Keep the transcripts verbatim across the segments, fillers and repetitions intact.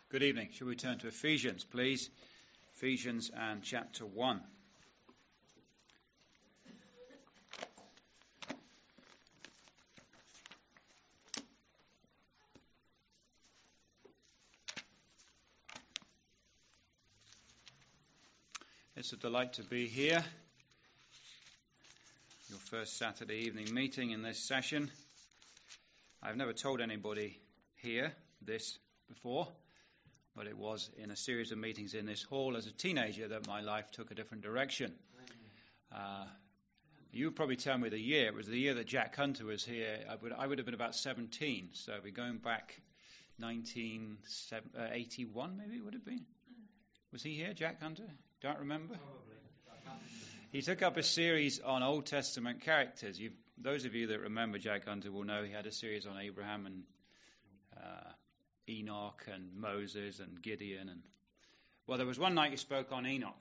Good evening. Shall we turn to Ephesians, please? Ephesians and chapter one. It's a delight to be here. Your first Saturday evening meeting in this session. I've never told anybody here this before, but it was in a series of meetings in this hall as a teenager that my life took a different direction. Uh, you would probably tell me the year. It was the year that Jack Hunter was here. I would, I would have been about seventeen, so we're going back nineteen eighty-one, maybe it would have been. Was he here, Jack Hunter? Don't remember? Probably. He took up a series on Old Testament characters. You've, those of you that remember Jack Hunter will know he had a series on Abraham and uh, Enoch and Moses and Gideon. And well, there was one night he spoke on Enoch,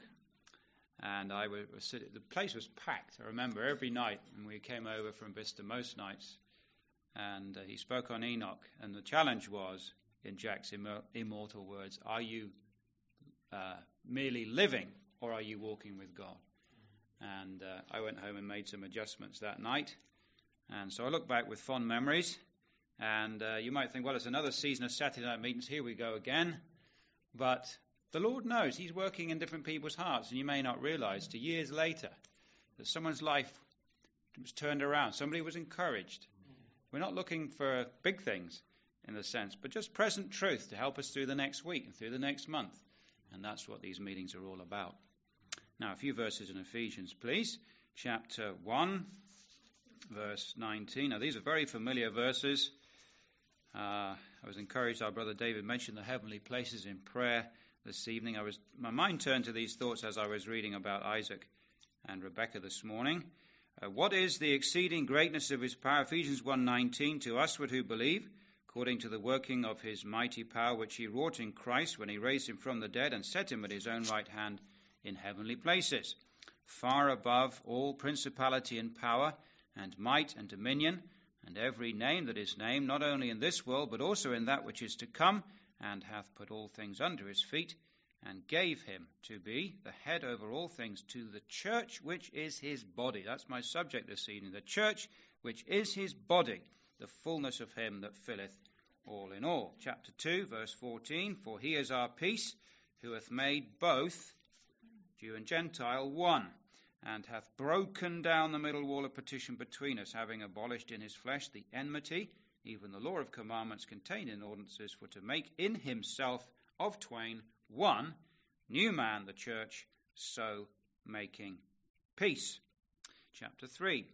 and I was, was sitting, the place was packed. I remember every night, and we came over from Bicester most nights, and uh, he spoke on Enoch, and the challenge was, in Jack's immor- immortal words, are you uh, merely living, or are you walking with God? And uh, I went home and made some adjustments that night, and so I look back with fond memories. And uh, you might think, well, it's another season of Saturday night meetings. Here we go again. But the Lord knows He's working in different people's hearts. And you may not realize to years later that someone's life was turned around. Somebody was encouraged. We're not looking for big things in a sense, but just present truth to help us through the next week and through the next month. And that's what these meetings are all about. Now, a few verses in Ephesians, please. Chapter one, verse nineteen. Now, these are very familiar verses. Uh, I was encouraged, our brother David mentioned the heavenly places in prayer this evening. I was, my mind turned to these thoughts as I was reading about Isaac and Rebekah this morning. Uh, what is the exceeding greatness of His power? Ephesians one nineteen, to usward who believe, according to the working of His mighty power, which He wrought in Christ when He raised Him from the dead and set Him at His own right hand in heavenly places, far above all principality and power and might and dominion, and every name that is named, not only in this world, but also in that which is to come, and hath put all things under His feet, and gave Him to be the head over all things to the church, which is His body. That's my subject this evening. The church, which is His body, the fullness of Him that filleth all in all. Chapter two, verse fourteen, for He is our peace, who hath made both Jew and Gentile one, and hath broken down the middle wall of partition between us, having abolished in His flesh the enmity, even the law of commandments contained in ordinances, for to make in Himself of twain one new man, the church, so making peace. Chapter three.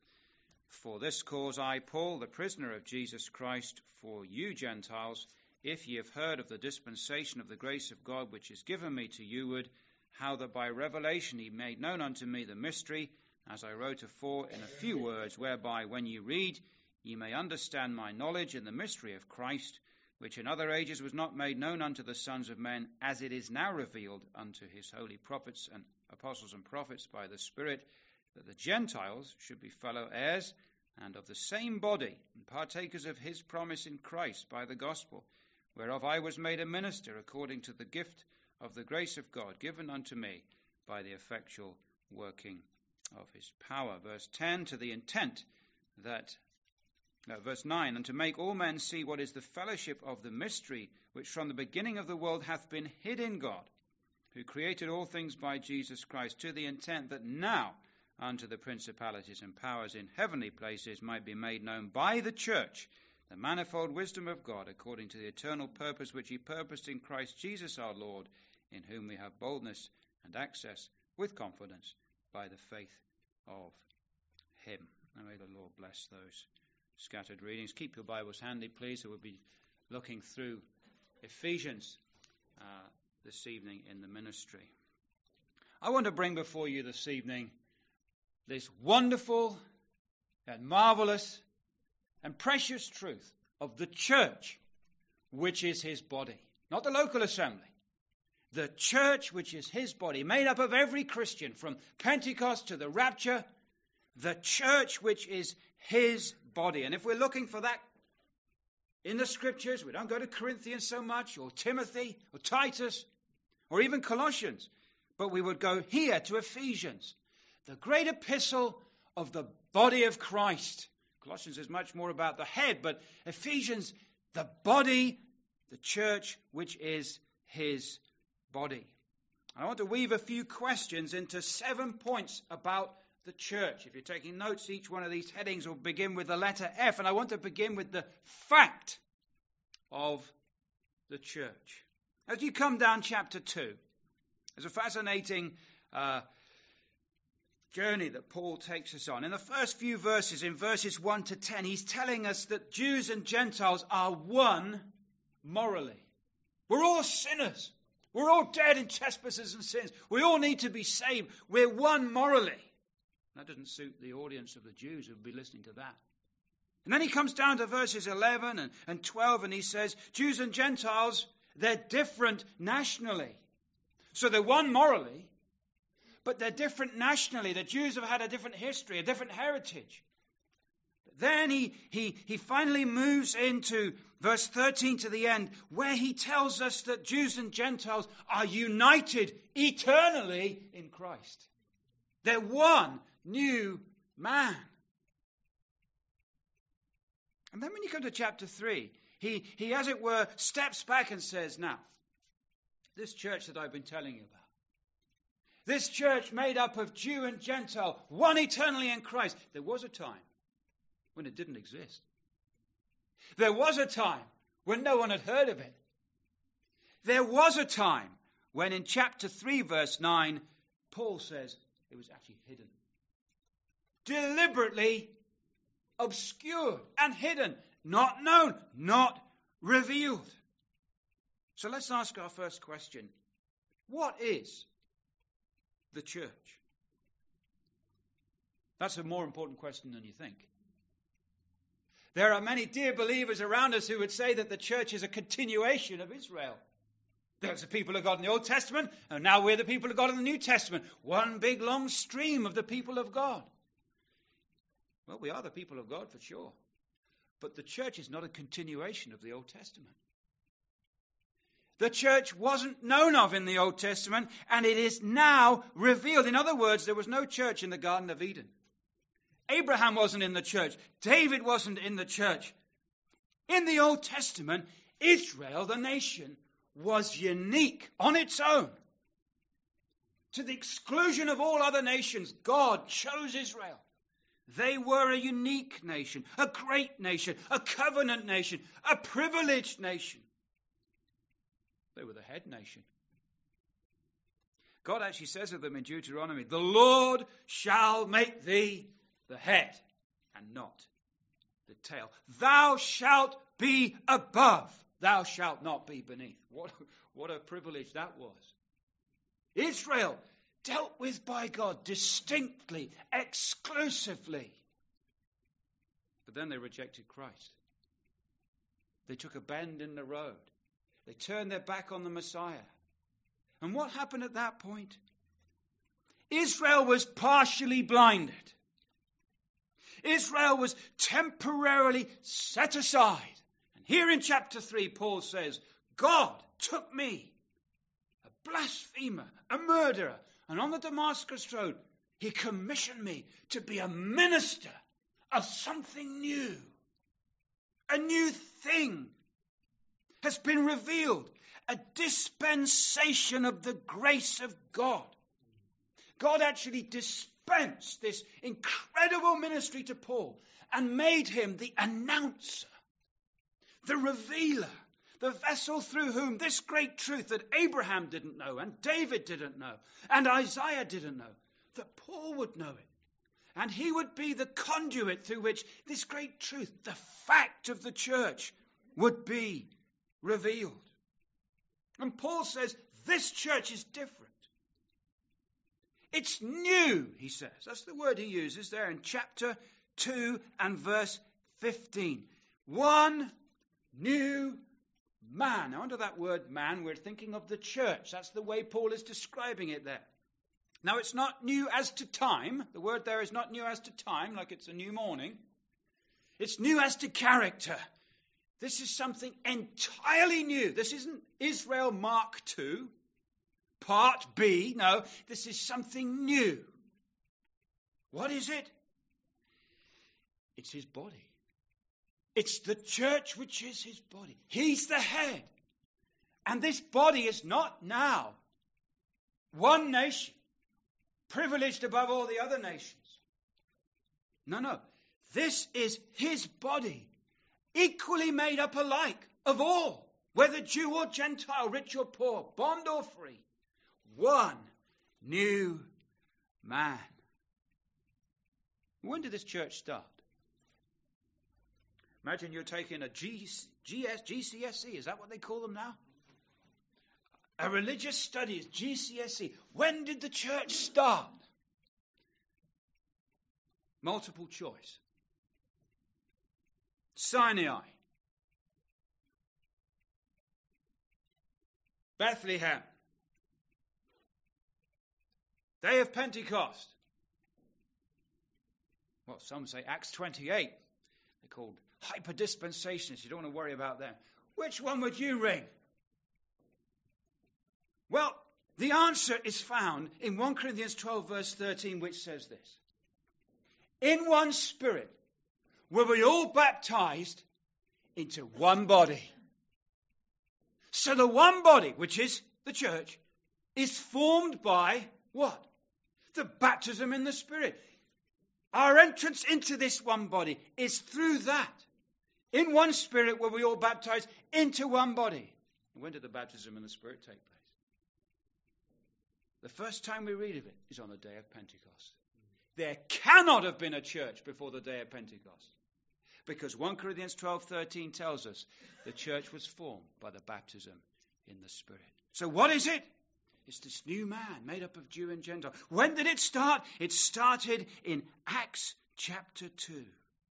For this cause I, Paul, the prisoner of Jesus Christ, for you Gentiles, if ye have heard of the dispensation of the grace of God which is given me to youward, how that by revelation He made known unto me the mystery, as I wrote afore in a few words, whereby when ye read, ye may understand my knowledge in the mystery of Christ, which in other ages was not made known unto the sons of men, as it is now revealed unto His holy prophets and apostles and prophets by the Spirit, that the Gentiles should be fellow heirs, and of the same body, and partakers of His promise in Christ by the gospel, whereof I was made a minister according to the gift of the grace of God given unto me by the effectual working of His power. Verse ten, to the intent that, no, verse nine, and to make all men see what is the fellowship of the mystery, which from the beginning of the world hath been hid in God, who created all things by Jesus Christ, to the intent that now unto the principalities and powers in heavenly places might be made known by the church the manifold wisdom of God, according to the eternal purpose which He purposed in Christ Jesus our Lord, in whom we have boldness and access with confidence by the faith of Him. And may the Lord bless those scattered readings. Keep your Bibles handy, please, so we'll be looking through Ephesians uh, this evening in the ministry. I want to bring before you this evening this wonderful and marvelous and precious truth of the church, which is His body. Not the local assembly. The church, which is His body, made up of every Christian from Pentecost to the rapture. The church, which is His body. And if we're looking for that in the scriptures. We don't go to Corinthians so much, or Timothy, or Titus, or even Colossians. But we would go here to Ephesians, the great epistle of the body of Christ. Colossians is much more about the head, but Ephesians, the body, the church, which is his body. I want to weave a few questions into seven points about the church. If you're taking notes, each one of these headings will begin with the letter F, and I want to begin with the fact of the church. As you come down chapter two, there's a fascinating uh, journey that Paul takes us on. In the first few verses, in verses one to ten, he's telling us that Jews and Gentiles are one morally. We're all sinners. We're all dead in trespasses and sins. We all need to be saved. We're one morally. That doesn't suit the audience of the Jews who would be listening to that. And then he comes down to verses eleven and, and twelve, and he says, Jews and Gentiles, they're different nationally. So they're one morally, but they're different nationally. The Jews have had a different history, a different heritage. Then he, he, he finally moves into verse thirteen to the end, where he tells us that Jews and Gentiles are united eternally in Christ. They're one new man. And then when you come to chapter three, he, he, as it were, steps back and says, now, this church that I've been telling you about, this church made up of Jew and Gentile, one eternally in Christ, there was a time when it didn't exist. There was a time when no one had heard of it. There was a time when in chapter three, verse nine, Paul says it was actually hidden. Deliberately obscured and hidden, not known, not revealed. So let's ask our first question. What is the church? That's a more important question than you think. There are many dear believers around us who would say that the church is a continuation of Israel. There's the people of God in the Old Testament, and now we're the people of God in the New Testament. One big long stream of the people of God. Well, we are the people of God for sure. But the church is not a continuation of the Old Testament. The church wasn't known of in the Old Testament, and it is now revealed. In other words, there was no church in the Garden of Eden. Abraham wasn't in the church. David wasn't in the church. In the Old Testament, Israel, the nation, was unique on its own. To the exclusion of all other nations, God chose Israel. They were a unique nation, a great nation, a covenant nation, a privileged nation. They were the head nation. God actually says of them in Deuteronomy, the Lord shall make thee the head and not the tail. Thou shalt be above. Thou shalt not be beneath. What, what a privilege that was. Israel dealt with by God distinctly, exclusively. But then they rejected Christ. They took a bend in the road. They turned their back on the Messiah. And what happened at that point? Israel was partially blinded. Israel was temporarily set aside. And here in chapter three, Paul says, God took me, a blasphemer, a murderer, and on the Damascus road, he commissioned me to be a minister of something new. A new thing has been revealed. A dispensation of the grace of God. God actually dispensed this incredible ministry to Paul and made him the announcer, the revealer, the vessel through whom this great truth that Abraham didn't know and David didn't know and Isaiah didn't know, that Paul would know it. And he would be the conduit through which this great truth, the fact of the church, would be revealed. And Paul says this church is different. It's new, he says. That's the word he uses there in chapter two and verse fifteen. One new man. Now, under that word man, we're thinking of the church. That's the way Paul is describing it there. Now, it's not new as to time. The word there is not new as to time, like it's a new morning. It's new as to character. This is something entirely new. This isn't Israel Mark two, Part B. No, this is something new. What is it? It's his body. It's the church which is his body. He's the head. And this body is not now one nation, privileged above all the other nations. No, no. This is his body, equally made up alike of all, whether Jew or Gentile, rich or poor, bond or free. One new man. When did this church start? Imagine you're taking a G, GS, G C S E. Is that what they call them now? A religious studies, G C S E. When did the church start? Multiple choice. Sinai. Bethlehem. Day of Pentecost. Well, some say Acts twenty-eight. They're called hyper-dispensationalists. You don't want to worry about them. Which one would you ring? Well, the answer is found in First Corinthians twelve, verse thirteen, which says this. In one spirit were we all baptized into one body. So the one body, which is the church, is formed by what? The baptism in the Spirit. Our entrance into this one body is through that. In one spirit were we all baptized into one body. When did the baptism in the Spirit take place? The first time we read of it is on the day of Pentecost. There cannot have been a church before the day of Pentecost. Because First Corinthians twelve thirteen tells us the church was formed by the baptism in the Spirit. So what is it? It's this new man made up of Jew and Gentile. When did it start? It started in Acts chapter two.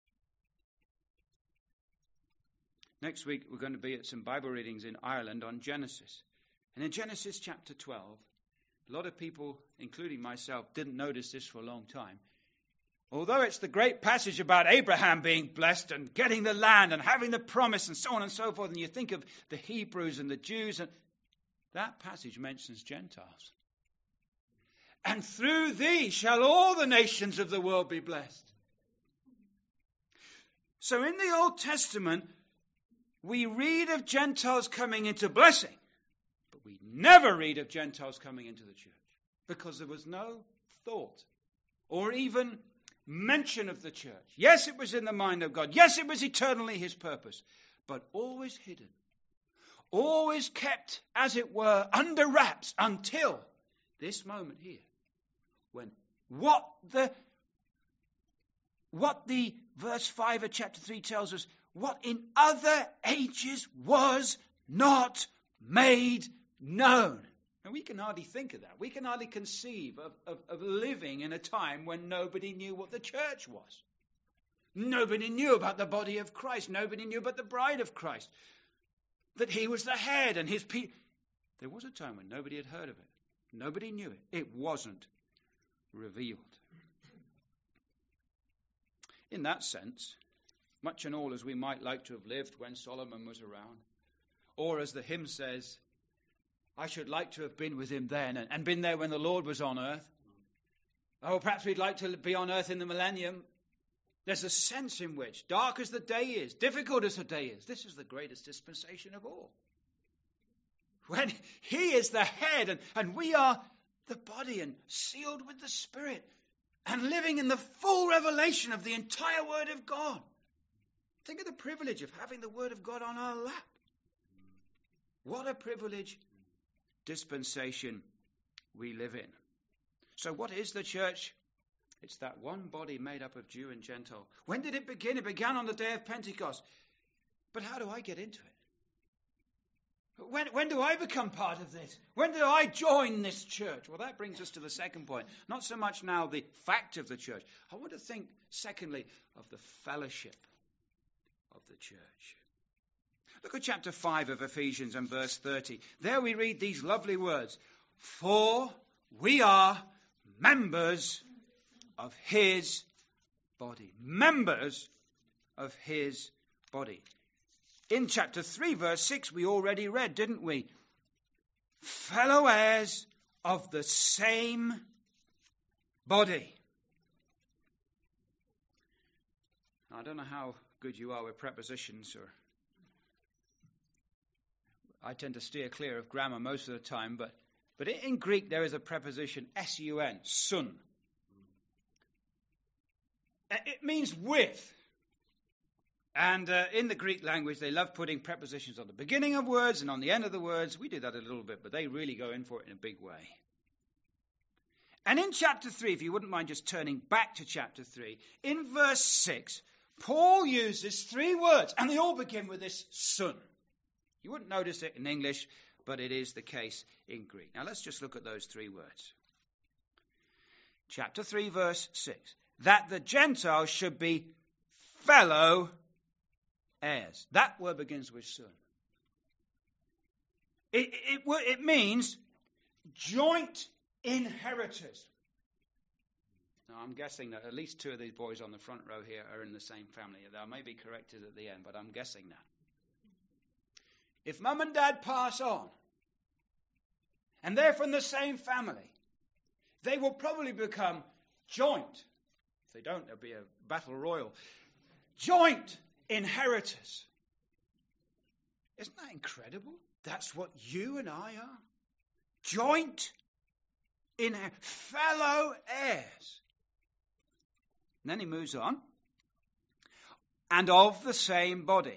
Next week we're going to be at some Bible readings in Ireland on Genesis. And in Genesis chapter twelve, a lot of people, including myself, didn't notice this for a long time. Although it's the great passage about Abraham being blessed and getting the land and having the promise and so on and so forth, and you think of the Hebrews and the Jews, and that passage mentions Gentiles. And through thee shall all the nations of the world be blessed. So in the Old Testament, we read of Gentiles coming into blessing, but we never read of Gentiles coming into the church because there was no thought or even mention of the church. Yes, it was in the mind of God. Yes, it was eternally his purpose, but always hidden. Always kept, as it were, under wraps until this moment here, when what the what the verse five of chapter three tells us, what in other ages was not made known. And we can hardly think of that. We can hardly conceive of, of, of living in a time when nobody knew what the church was. Nobody knew about the body of Christ. Nobody knew about the bride of Christ. That he was the head and his people. There was a time when nobody had heard of it. Nobody knew it. It wasn't revealed. In that sense, much and all as we might like to have lived when Solomon was around, or as the hymn says, I should like to have been with him then and, and been there when the Lord was on earth. Or perhaps we'd like to be on earth in the millennium. There's a sense in which, dark as the day is, difficult as the day is, this is the greatest dispensation of all. When he is the head and, and we are the body and sealed with the Spirit and living in the full revelation of the entire Word of God. Think of the privilege of having the Word of God on our lap. What a privilege dispensation we live in. So what is the church? It's that one body made up of Jew and Gentile. When did it begin? It began on the day of Pentecost. But how do I get into it? When, when do I become part of this? When do I join this church? Well, that brings us to the second point. Not so much now the fact of the church. I want to think, secondly, of the fellowship of the church. Look at chapter five of Ephesians and verse thirty. There we read these lovely words. For we are members of his body. Members of his body. in chapter three, verse six, we already read, didn't we? Fellow heirs of the same body. I don't know how good you are with prepositions, or I tend to steer clear of grammar most of the time, but, but in Greek there is a preposition, S U N, sun. It means with. And uh, in the Greek language, they love putting prepositions on the beginning of words and on the end of the words. We do that a little bit, but they really go in for it in a big way. And in chapter three, if you wouldn't mind just turning back to chapter three, in verse six, Paul uses three words, and they all begin with this sun. You wouldn't notice it in English, but it is the case in Greek. Now let's just look at those three words. Chapter three, verse six. That the Gentiles should be fellow heirs. That word begins with sun. It, it, it, it means joint inheritors. Now, I'm guessing that at least two of these boys on the front row here are in the same family. I may be corrected at the end, but I'm guessing that. If mum and dad pass on, and they're from the same family, they will probably become joint. If they don't, there'll be a battle royal. Joint inheritors. Isn't that incredible? That's what you and I are. Joint in fellow heirs. And then he moves on. And of the same body.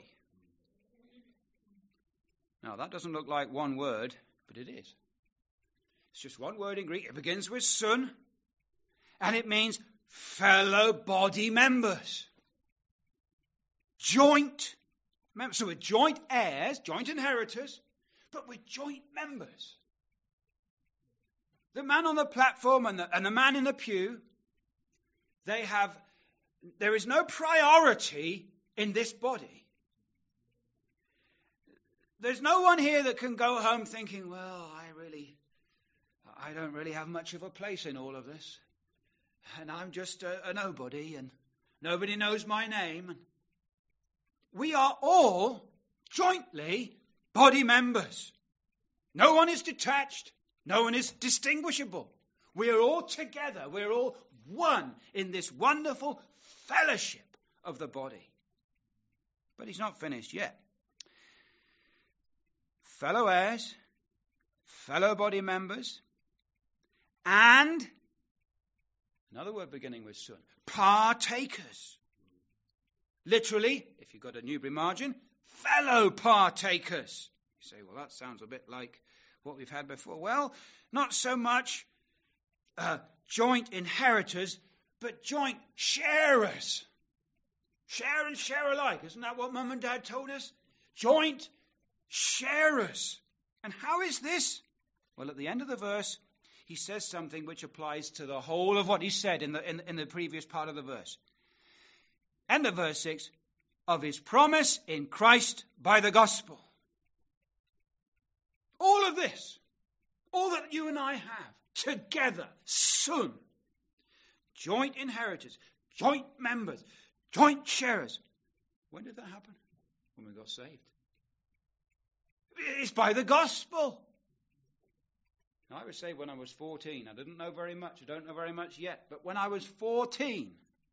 Now, that doesn't look like one word, but it is. It's just one word in Greek. It begins with sun, and it means fellow body members. Joint members. So we're joint heirs, joint inheritors, but we're joint members. The man on the platform and the, and the man in the pew, they have, there is no priority in this body. There's no one here that can go home thinking, well, I really, I don't really have much of a place in all of this. And I'm just a, a nobody, and nobody knows my name. And we are all jointly body members. No one is detached. No one is distinguishable. We are all together. We're all one in this wonderful fellowship of the body. But he's not finished yet. Fellow heirs, fellow body members, and, another word beginning with sun, partakers. Literally, if you've got a Newbury margin, fellow partakers. You say, well, that sounds a bit like what we've had before. Well, not so much uh, joint inheritors, but joint sharers. Share and share alike. Isn't that what Mum and Dad told us? Joint sharers. And how is this? Well, at the end of the verse, he says something which applies to the whole of what he said in the, in, in the previous part of the verse. End of verse six, of his promise in Christ by the gospel. All of this, all that you and I have, together, soon, joint inheritors, joint members, joint sharers. When did that happen? When we got saved. It's by the gospel. Now, I was saved when I was fourteen. I didn't know very much. I don't know very much yet. But when I was fourteen,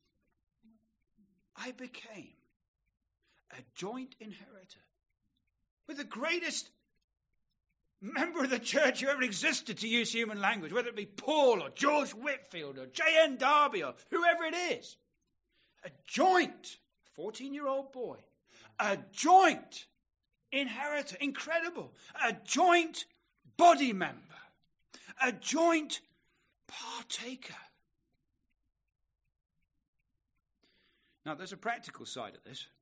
I became a joint inheritor with the greatest member of the church who ever existed, to use human language, whether it be Paul or George Whitfield or J N Darby or whoever it is. A joint, fourteen-year-old boy, a joint inheritor, incredible, a joint body member, a joint partaker. Now, there's a practical side of this.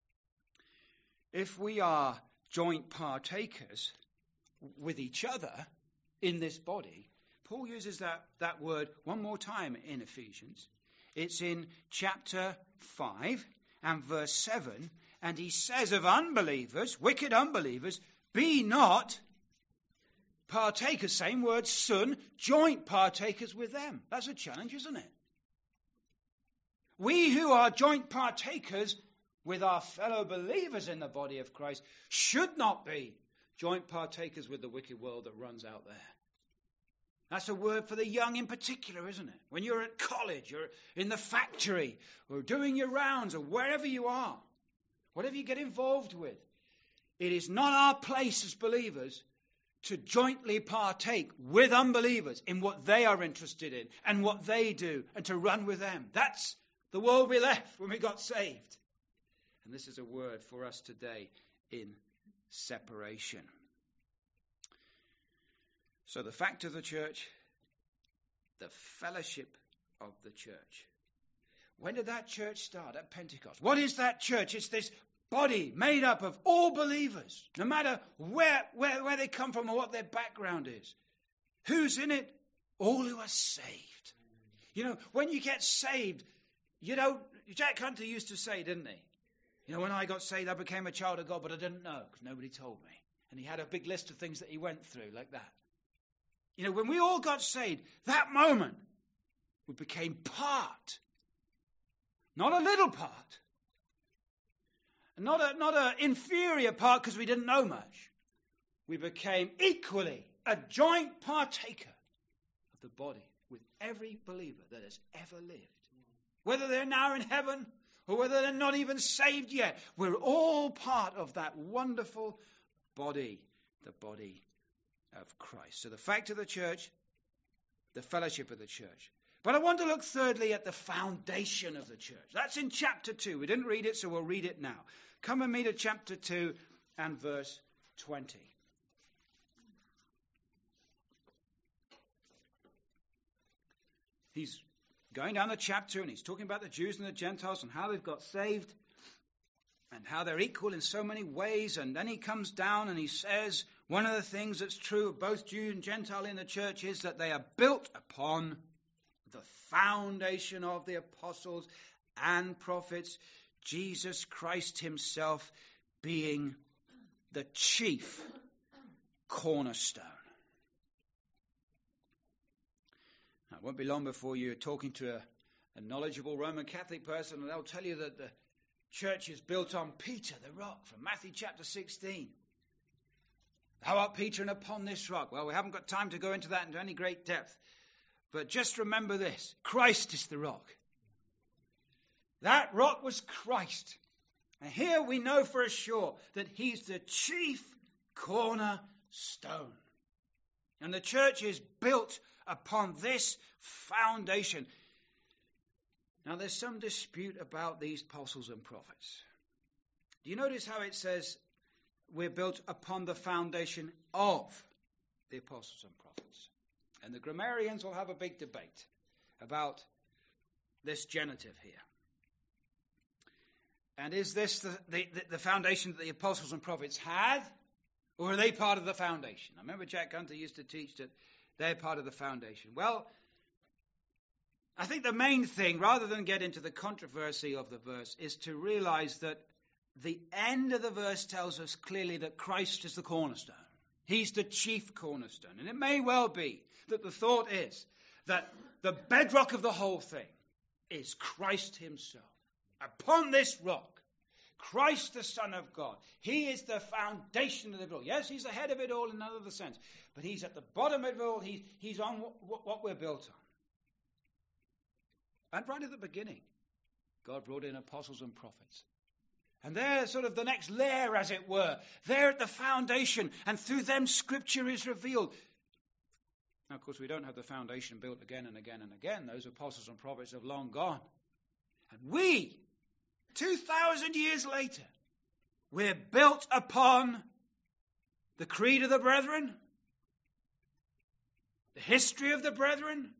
If we are joint partakers with each other in this body, Paul uses that, that word one more time in Ephesians. It's in chapter five and verse seven, and he says of unbelievers, wicked unbelievers, be not partakers, same word, son, joint partakers with them. That's a challenge, isn't it? We who are joint partakers with our fellow believers in the body of Christ should not be joint partakers with the wicked world that runs out there. That's a word for the young in particular, isn't it? When you're at college, you're in the factory, or doing your rounds, or wherever you are, whatever you get involved with, it is not our place as believers to jointly partake with unbelievers in what they are interested in and what they do, and to run with them. That's the world we left when we got saved. And this is a word for us today in separation. So the fact of the church, the fellowship of the church. When did that church start? At Pentecost. What is that church? It's this body made up of all believers, no matter where, where, where they come from or what their background is. Who's in it? All who are saved. You know, when you get saved, you know, Jack Hunter used to say, didn't he? You know, when I got saved, I became a child of God, but I didn't know because nobody told me. And he had a big list of things that he went through like that. You know, when we all got saved, that moment, we became part. Not a little part. Not a not an inferior part because we didn't know much. We became equally a joint partaker of the body with every believer that has ever lived. Whether they're now in heaven or whether they're not even saved yet, we're all part of that wonderful body, the body of Christ. So the fact of the church, the fellowship of the church. But I want to look thirdly at the foundation of the church. That's in chapter two. We didn't read it, so we'll read it now. Come with me to chapter two and verse twenty. He's going down the chapter and he's talking about the Jews and the Gentiles and how they've got saved and how they're equal in so many ways. And then he comes down and he says, one of the things that's true of both Jew and Gentile in the church is that they are built upon the foundation of the apostles and prophets, Jesus Christ himself being the chief cornerstone. Now, it won't be long before you're talking to a, a knowledgeable Roman Catholic person, and they'll tell you that the church is built on Peter, the rock, from Matthew chapter sixteen. Thou art Peter, and upon this rock. Well, we haven't got time to go into that into any great depth. But just remember this. Christ is the rock. That rock was Christ. And here we know for sure that he's the chief cornerstone. And the church is built upon this foundation. Now there's some dispute about these apostles and prophets. Do you notice how it says we're built upon the foundation of the apostles and prophets? And the grammarians will have a big debate about this genitive here. And is this the, the, the foundation that the apostles and prophets had? Or are they part of the foundation? I remember Jack Hunter used to teach that they're part of the foundation. Well, I think the main thing, rather than get into the controversy of the verse, is to realize that the end of the verse tells us clearly that Christ is the cornerstone. He's the chief cornerstone. And it may well be that the thought is that the bedrock of the whole thing is Christ himself. Upon this rock, Christ the Son of God, he is the foundation of the all. Yes, he's the head of it all in another sense, but he's at the bottom of it all. He, he's on what, what we're built on. And right at the beginning, God brought in apostles and prophets. And they're sort of the next layer, as it were. They're at the foundation, and through them Scripture is revealed. Now, of course, we don't have the foundation built again and again and again. Those apostles and prophets have long gone. And we, two thousand years later, we're built upon the creed of the brethren, the history of the brethren.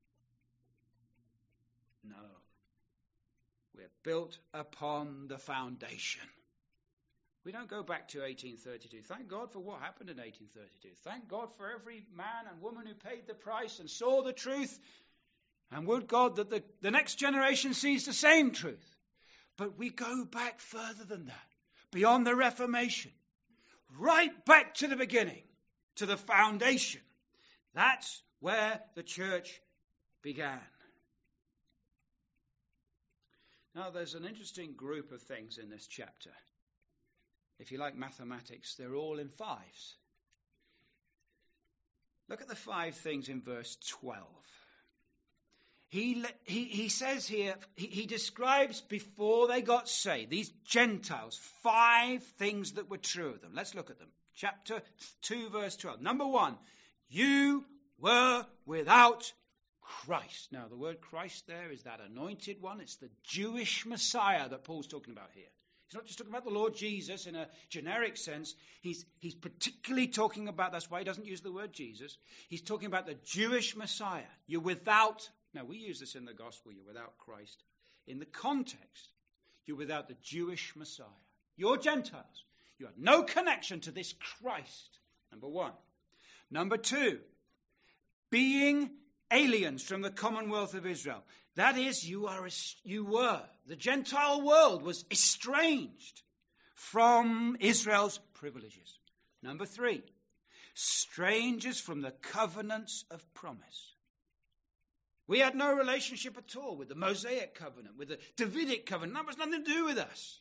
No. We're built upon the foundation. We don't go back to eighteen thirty-two. Thank God for what happened in eighteen thirty-two. Thank God for every man and woman who paid the price and saw the truth. And would God that the, the next generation sees the same truth. But we go back further than that. Beyond the Reformation. Right back to the beginning. To the foundation. That's where the church began. Now, there's an interesting group of things in this chapter. If you like mathematics, they're all in fives. Look at the five things in verse twelve. He, he, he says here, he, he describes before they got saved, these Gentiles, five things that were true of them. Let's look at them. Chapter two, verse twelve. Number one, you were without Christ. Now, the word Christ there is that anointed one. It's the Jewish Messiah that Paul's talking about here. He's not just talking about the Lord Jesus in a generic sense. He's, he's particularly talking about, that's why he doesn't use the word Jesus. He's talking about the Jewish Messiah. You're without, now we use this in the gospel, you're without Christ. In the context, you're without the Jewish Messiah. You're Gentiles. You have no connection to this Christ, number one. Number two, being aliens from the commonwealth of Israel. That is, you are, you were. The Gentile world was estranged from Israel's privileges. Number three, strangers from the covenants of promise. We had no relationship at all with the Mosaic covenant, with the Davidic covenant. That was nothing to do with us.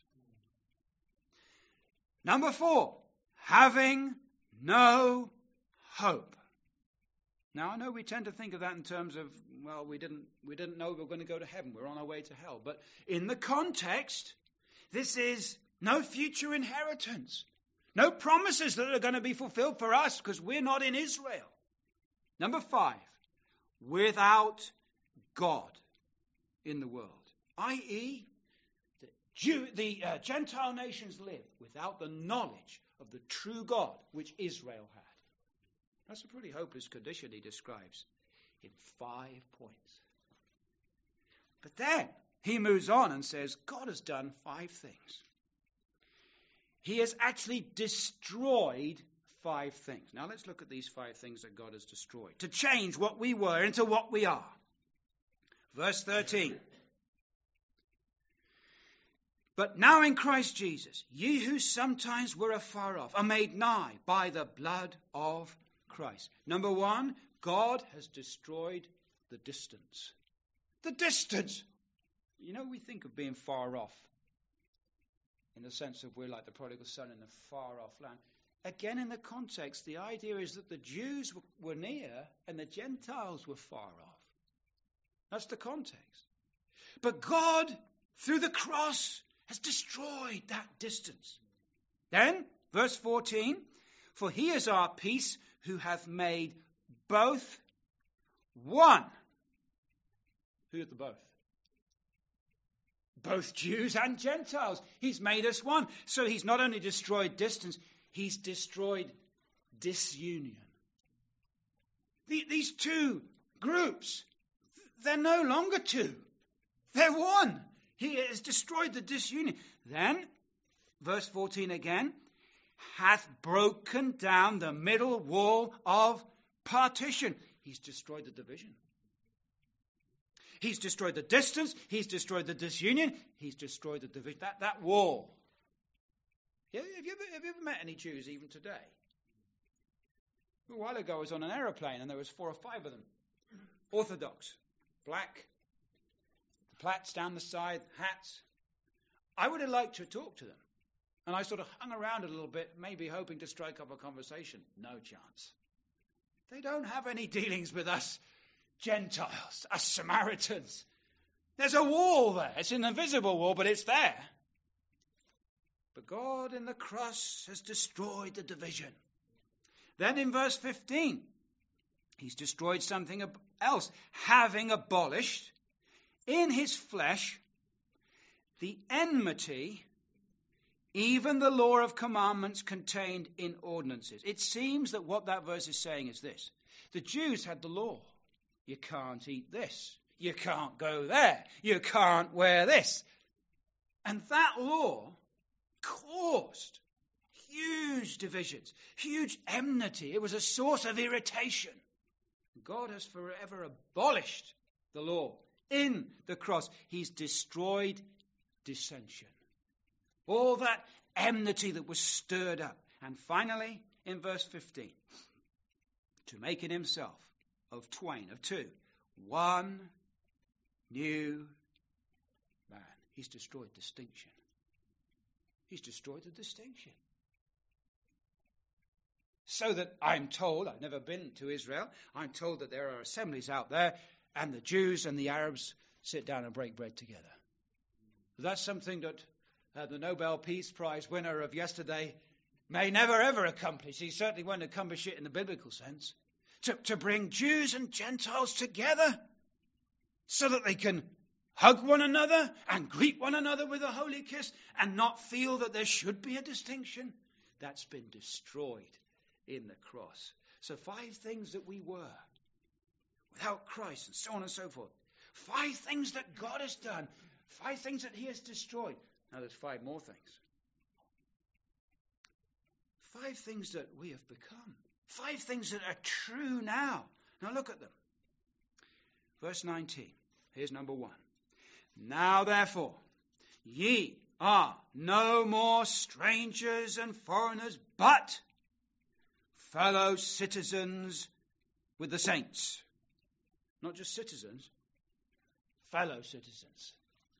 Number four, having no hope. Now, I know we tend to think of that in terms of, well, we didn't we didn't know we were going to go to heaven. We're on our way to hell. But in the context, this is no future inheritance. No promises that are going to be fulfilled for us because we're not in Israel. Number five, without God in the world. that is, the, Jew, the uh, Gentile nations live without the knowledge of the true God which Israel had. That's a pretty hopeless condition he describes in five points. But then he moves on and says, God has done five things. He has actually destroyed five things. Now let's look at these five things that God has destroyed to change what we were into what we are. Verse thirteen. But now in Christ Jesus, ye who sometimes were afar off are made nigh by the blood of Christ. Number one, God has destroyed the distance. The distance. You know, we think of being far off in the sense of we're like the prodigal son in a far off land. Again, in the context, the idea is that the Jews were near and the Gentiles were far off. That's the context. But God, through the cross, has destroyed that distance. Then, verse fourteen, for he is our peace, who hath made both one. Who are the both? Both Jews and Gentiles. He's made us one. So he's not only destroyed distance, he's destroyed disunion. The, these two groups, they're no longer two. They're one. He has destroyed the disunion. Then, verse fourteen again, hath broken down the middle wall of partition. He's destroyed the division. He's destroyed the distance. He's destroyed the disunion. He's destroyed the division. That, that wall. Yeah, have, you ever, have you ever met any Jews even today? A while ago I was on an aeroplane and there was four or five of them. Orthodox. Black. The plaits down the side. Hats. I would have liked to talk to them. And I sort of hung around a little bit, maybe hoping to strike up a conversation. No chance. They don't have any dealings with us Gentiles, us Samaritans. There's a wall there. It's an invisible wall, but it's there. But God in the cross has destroyed the division. Then in verse fifteen, he's destroyed something else, having abolished in his flesh the enmity, even the law of commandments contained in ordinances. It seems that what that verse is saying is this. The Jews had the law. You can't eat this. You can't go there. You can't wear this. And that law caused huge divisions, huge enmity. It was a source of irritation. God has forever abolished the law. In the cross, he's destroyed dissension. All that enmity that was stirred up. And finally, in verse fifteen, to make in himself of twain, of two, one new man. He's destroyed distinction. He's destroyed the distinction. So that I'm told, I've never been to Israel, I'm told that there are assemblies out there and the Jews and the Arabs sit down and break bread together. That's something that uh, the Nobel Peace Prize winner of yesterday may never ever accomplish. He certainly won't accomplish it in the biblical sense. To, to bring Jews and Gentiles together so that they can hug one another and greet one another with a holy kiss and not feel that there should be a distinction. That's been destroyed in the cross. So five things that we were without Christ and so on and so forth. Five things that God has done. Five things that he has destroyed. Now there's five more things. Five things that we have become. Five things that are true now. Now look at them. Verse nineteen. Here's number one. Now therefore, ye are no more strangers and foreigners, but fellow citizens with the saints. Not just citizens, fellow citizens.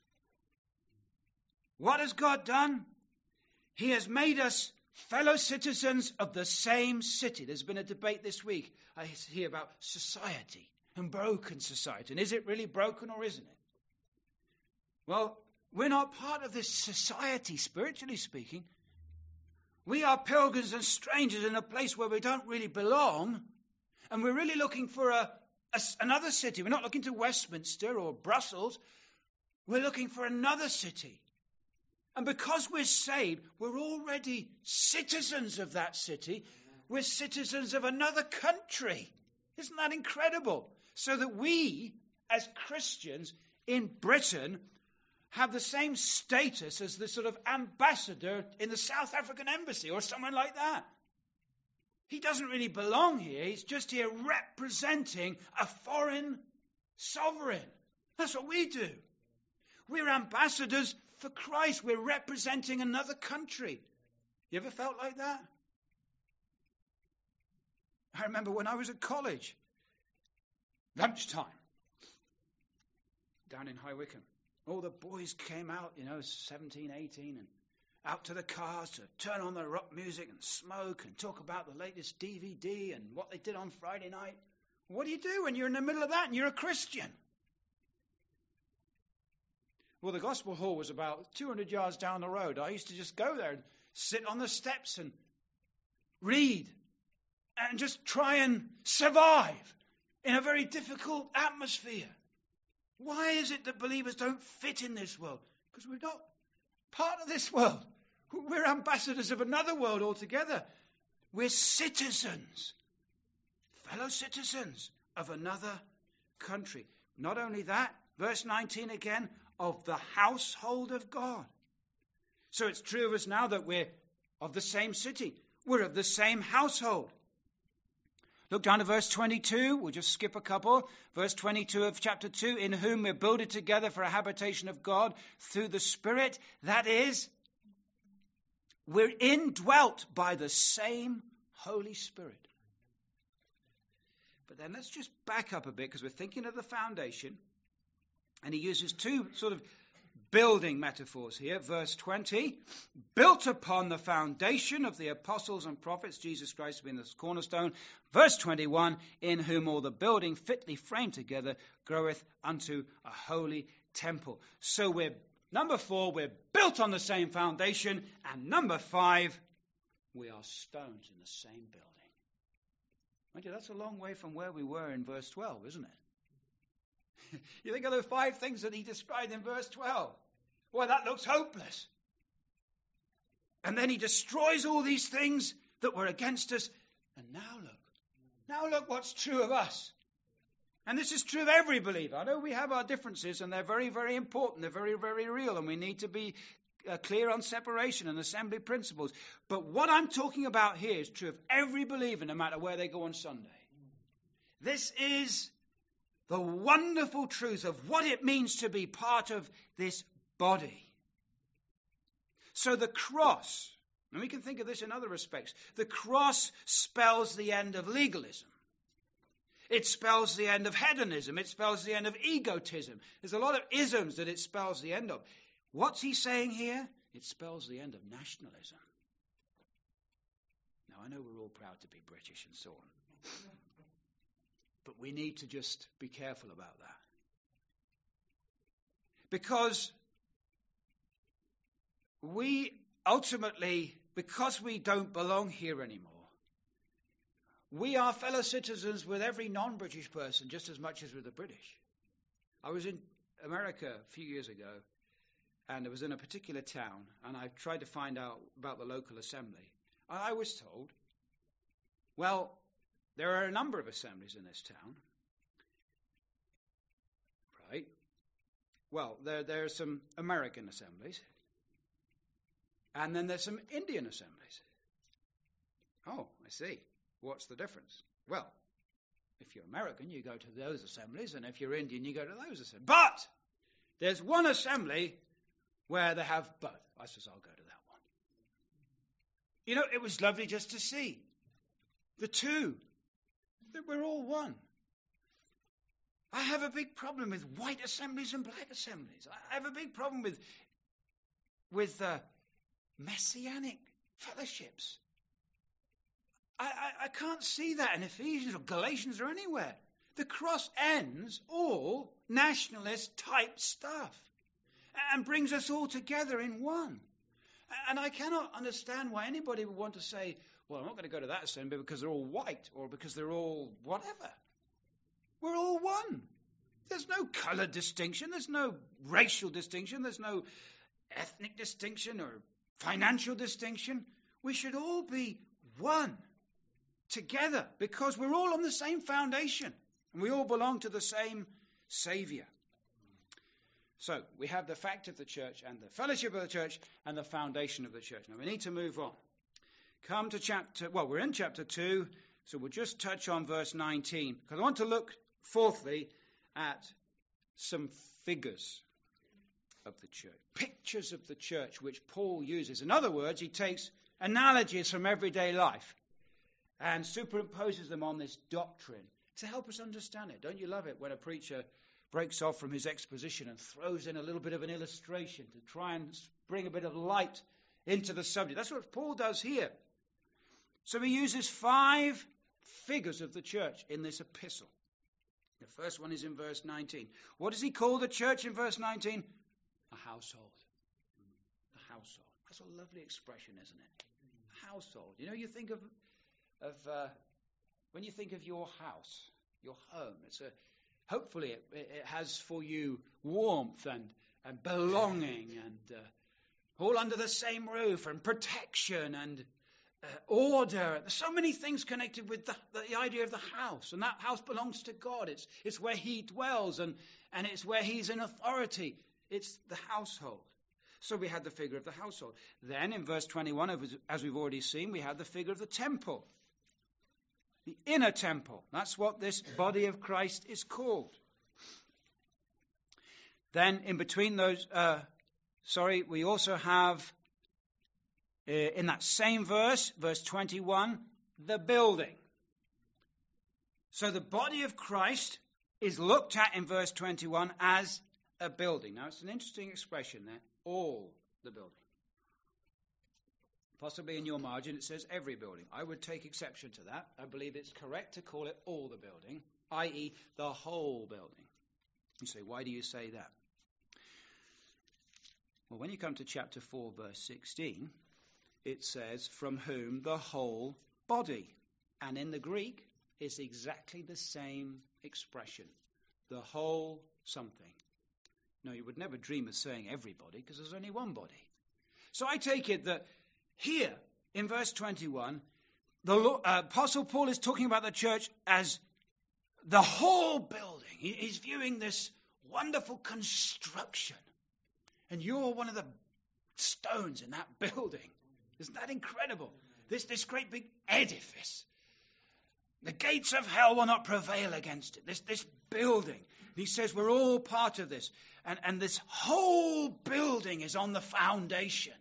What has God done? He has made us fellow citizens of the same city. There's been a debate this week, I hear, about society and broken society. And is it really broken or isn't it? Well, we're not part of this society, spiritually speaking. We are pilgrims and strangers in a place where we don't really belong. And we're really looking for a, a, another city. We're not looking to Westminster or Brussels. We're looking for another city. And because we're saved, we're already citizens of that city. We're citizens of another country. Isn't that incredible? So that we, as Christians in Britain, have the same status as the sort of ambassador in the South African embassy or someone like that. He doesn't really belong here. He's just here representing a foreign sovereign. That's what we do. We're ambassadors for Christ. We're representing another country. You ever felt like that? I remember when I was at college, lunchtime, down in High Wycombe. All the boys came out, you know, seventeen, eighteen, and out to the cars to turn on the rock music and smoke and talk about the latest D V D and what they did on Friday night. What do you do when you're in the middle of that and you're a Christian? Well, the Gospel Hall was about two hundred yards down the road. I used to just go there and sit on the steps and read and just try and survive in a very difficult atmosphere. Why is it that believers don't fit in this world? Because we're not part of this world. We're ambassadors of another world altogether. We're citizens, fellow citizens of another country. Not only that, verse nineteen again, of the household of God. So it's true of us now that we're of the same city. We're of the same household. Look down to verse twenty-two. We'll just skip a couple. Verse twenty-two of chapter two. In whom we're builded together for a habitation of God through the Spirit. That is, we're indwelt by the same Holy Spirit. But then let's just back up a bit because we're thinking of the foundation. And he uses two sort of building metaphors here. Verse twenty, built upon the foundation of the apostles and prophets, Jesus Christ being the cornerstone. Verse twenty-one, in whom all the building fitly framed together groweth unto a holy temple. So we're, number four, we're built on the same foundation. And number five, we are stones in the same building. Mind you, that's a long way from where we were in verse twelve, isn't it? You think of the five things that he described in verse twelve. Well, that looks hopeless. And then he destroys all these things that were against us. And now look. Now look what's true of us. And this is true of every believer. I know we have our differences and they're very, very important. They're very, very real. And we need to be uh, clear on separation and assembly principles. But what I'm talking about here is true of every believer, no matter where they go on Sunday. This is the wonderful truth of what it means to be part of this body. So the cross, and we can think of this in other respects, the cross spells the end of legalism. It spells the end of hedonism. It spells the end of egotism. There's a lot of isms that it spells the end of. What's he saying here? It spells the end of nationalism. Now, I know we're all proud to be British and so on. But we need to just be careful about that. Because we ultimately, because we don't belong here anymore, we are fellow citizens with every non-British person just as much as with the British. I was in America a few years ago, and I was in a particular town, and I tried to find out about the local assembly. And I was told, well, there are a number of assemblies in this town. Right? Well, there, there are some American assemblies, and then there's some Indian assemblies. Oh, I see. What's the difference? Well, if you're American, you go to those assemblies, and if you're Indian, you go to those assemblies. But there's one assembly where they have both. I says, I'll go to that one. You know, it was lovely just to see the two, that we're all one. I have a big problem with white assemblies and black assemblies. I have a big problem with, with uh, messianic fellowships. I, I, I can't see that in Ephesians or Galatians or anywhere. The cross ends all nationalist type stuff and brings us all together in one. And I cannot understand why anybody would want to say, well, I'm not going to go to that assembly because they're all white or because they're all whatever. We're all one. There's no color distinction. There's no racial distinction. There's no ethnic distinction or financial distinction. We should all be one together because we're all on the same foundation and we all belong to the same Savior. So we have the fact of the church and the fellowship of the church and the foundation of the church. Now we need to move on. Come to chapter, well, we're in chapter two, so we'll just touch on verse nineteen, because I want to look, fourthly, at some figures of the church, pictures of the church, which Paul uses. In other words, he takes analogies from everyday life and superimposes them on this doctrine to help us understand it. Don't you love it when a preacher breaks off from his exposition and throws in a little bit of an illustration to try and bring a bit of light into the subject? That's what Paul does here. So he uses five figures of the church in this epistle. The first one is in verse nineteen. What does he call the church in verse nineteen? A household. A household. That's a lovely expression, isn't it? A household. You know, you think of, of uh, when you think of your house, your home, it's a, hopefully it, it has for you warmth and, and belonging and uh, all under the same roof and protection and Uh, order. There's so many things connected with the, the idea of the house. And that house belongs to God. It's, it's where he dwells and, and it's where he's in authority. It's the household. So we had the figure of the household. Then in verse twenty-one, as we've already seen, we had the figure of the temple. The inner temple. That's what this body of Christ is called. Then in between those, uh, sorry, we also have Uh, in that same verse, verse twenty-one, the building. So the body of Christ is looked at in verse twenty-one as a building. Now, it's an interesting expression there, all the building. Possibly in your margin it says every building. I would take exception to that. I believe it's correct to call it all the building, that is the whole building. You say, why do you say that? Well, when you come to chapter four, verse sixteen, it says, from whom the whole body. And in the Greek, it's exactly the same expression. The whole something. No, you would never dream of saying everybody, because there's only one body. So I take it that here, in verse twenty-one, the Lord, uh, Apostle Paul is talking about the church as the whole building. He, he's viewing this wonderful construction. And you're one of the stones in that building. Isn't that incredible? This, this great big edifice. The gates of hell will not prevail against it. This, this building. He says we're all part of this. And, and this whole building is on the foundation.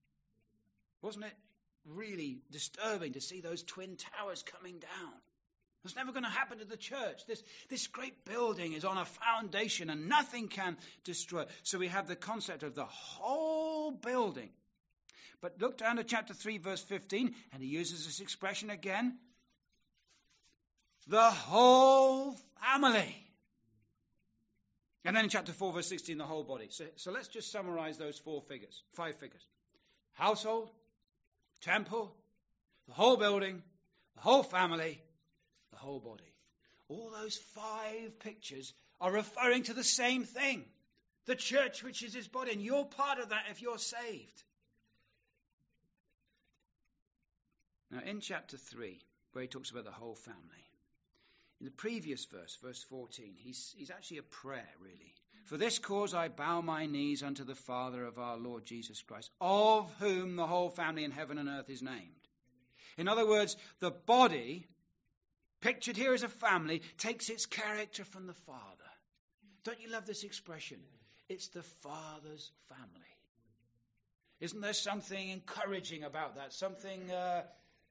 Wasn't it really disturbing to see those twin towers coming down? That's never going to happen to the church. This, this great building is on a foundation and nothing can destroy it. So we have the concept of the whole building. But look down to chapter three, verse fifteen, and he uses this expression again. The whole family. And then in chapter four, verse sixteen, the whole body. So, so let's just summarize those four figures, five figures. Household, temple, the whole building, the whole family, the whole body. All those five pictures are referring to the same thing. The church, which is his body. And you're part of that if you're saved. Now, in chapter three, where he talks about the whole family, in the previous verse, verse fourteen, he's, he's actually a prayer, really. For this cause I bow my knees unto the Father of our Lord Jesus Christ, of whom the whole family in heaven and earth is named. In other words, the body, pictured here as a family, takes its character from the Father. Don't you love this expression? It's the Father's family. Isn't there something encouraging about that? Something, uh,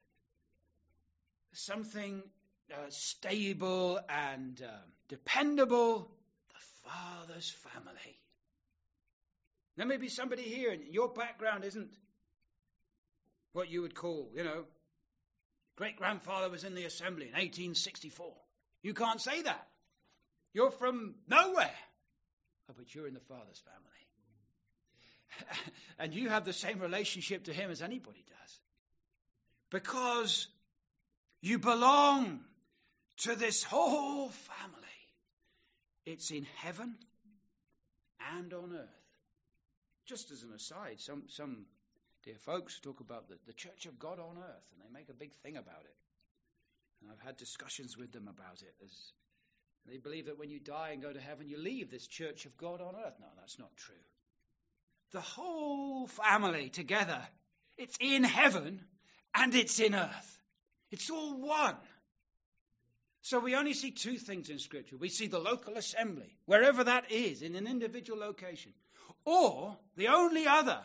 something uh, stable and uh, dependable. The Father's family. There may be somebody here, and your background isn't what you would call, you know, great-grandfather was in the assembly in eighteen sixty-four. You can't say that. You're from nowhere. Oh, but you're in the Father's family. And you have the same relationship to him as anybody does. Because you belong to this whole family. It's in heaven and on earth. Just as an aside, some, some dear folks talk about the, the church of God on earth, and they make a big thing about it. And I've had discussions with them about it. As they believe that when you die and go to heaven, you leave this church of God on earth. No, that's not true. The whole family together, it's in heaven and it's in earth. It's all one. So we only see two things in Scripture. We see the local assembly, wherever that is, in an individual location. Or the only other